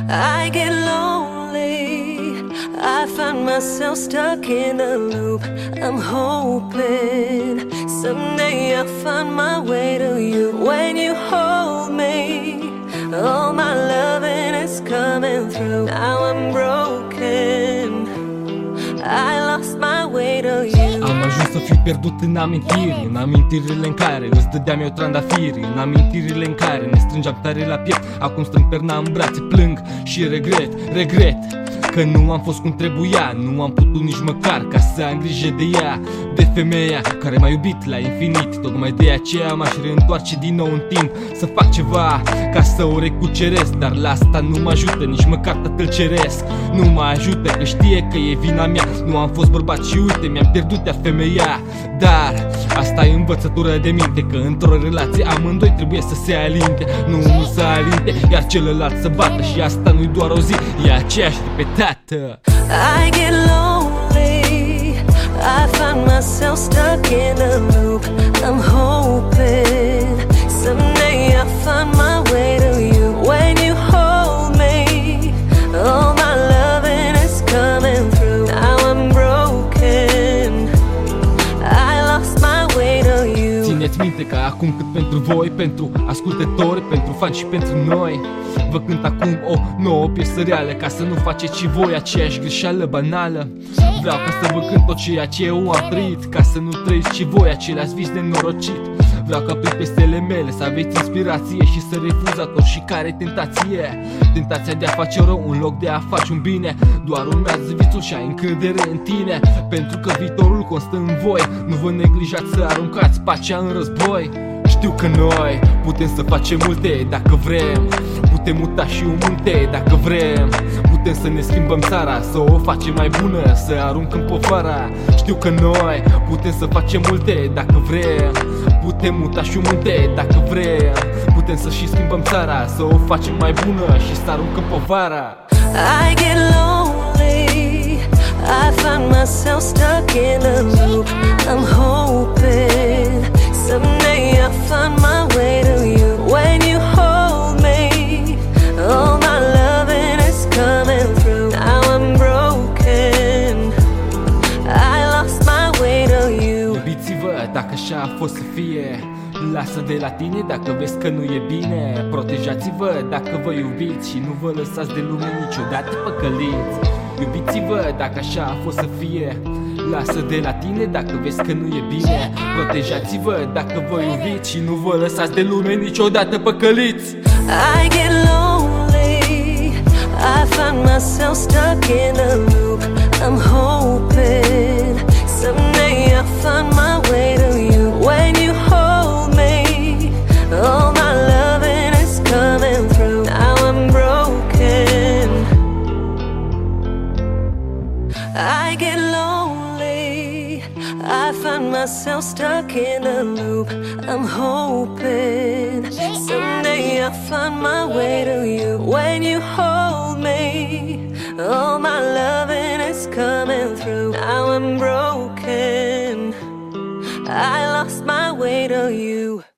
I get lonely, I find myself stuck in a loop. I'm hoping someday I'll find my way to you. When you hold me, all my loving is coming through. Now I'm broken, I lost my way to you. Am ajuns să fiu pierdut în amintiri, în amintirile în care îți dădeam eu trandafiri, în amintirile în care ne strângeam tare la piept. Acum stăm perna în brațe, plâng și regret că nu am fost cum trebuia. Nu am putut nici măcar ca să am grijă de ea, de femeia care m-a iubit la infinit. Tocmai de aceea m-aș reîntoarce din nou în timp, să fac ceva ca să o recuceresc. Dar la asta nu mă ajută, nici măcar tatăl ceresc nu mă ajută, că știe că e vina mea. Nu am fost bărbat și uite, mi-am pierdut ea femeia. Dar asta e învățătură de minte, că într-o relație amândoi trebuie să se alinte. Nu unul să alinte, iar celălalt să bată. Și asta nu-i doar o zi, e aceeași repetată. I get lonely, I find myself stuck in a loop. I'm hoping someday I'll find my way to you. When you hold me, all my loving is coming through. Now I'm broken, I lost my way to you. Țineți minte că acum cât pentru voi, pentru ascultători, pentru fani și pentru noi, vă cânt acum o nouă piesă reală, ca să nu faceți și voi aceeași greșeală banală. Vreau ca să vă cânt tot ceea ce eu am trăit, ca să nu trăiți și voi aceleași vis nenorocit. Vreau ca prin piesele mele să aveți inspirație și să refuzați oricare tentație. Tentația de a face rău în loc de a face un bine. Doar urmează visul și ai încredere în tine, pentru că viitorul constă în voi. Nu vă neglijați să aruncați pacea în război. Știu că noi putem să facem multe dacă vrem, putem muta și un munte dacă vrem, putem să ne schimbăm țara, să o facem mai bună, să aruncăm povara. Știu că noi putem să facem multe dacă vrem, putem muta și un munte dacă vrem, putem să și schimbăm țara, să o facem mai bună și să aruncăm povara. I get lonely, I find myself stuck in a loop. I'm hoping someday I'll find my way to you. When you hold me, all my loving is coming through. Now I'm broken, I lost my way to you. Iubiți-vă dacă așa a fost să fie, lasă de la tine dacă vezi că nu e bine. Protejați-vă dacă vă iubiți și nu vă lăsați de lume niciodată păcăliți. Iubiți-vă dacă așa a fost să fie, lasă de la tine dacă vezi că nu e bine. Protejați-vă dacă vă iubiți și nu vă lăsați de lume niciodată păcăliți. I get lonely, I find myself stuck in a loop. I'm hoping someday I'll find my way to you. When you hold me, all my loving is coming through. Now I'm broken, I get lonely, I find myself stuck in a loop. I'm hoping someday I'll find my way to you. When you hold me, all my loving is coming through. Now I'm broken, I lost my way to you.